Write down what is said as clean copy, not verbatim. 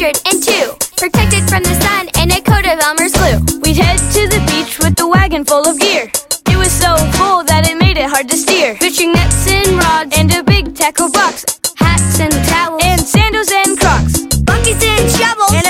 102, protected from the sun in a coat of Elmer's glue. We'd head to the beach with the wagon full of gear. It was so full that it made it hard to steer. Fishing nets and rods and a big tackle box, hats and towels and sandals and Crocs, buckets and shovels and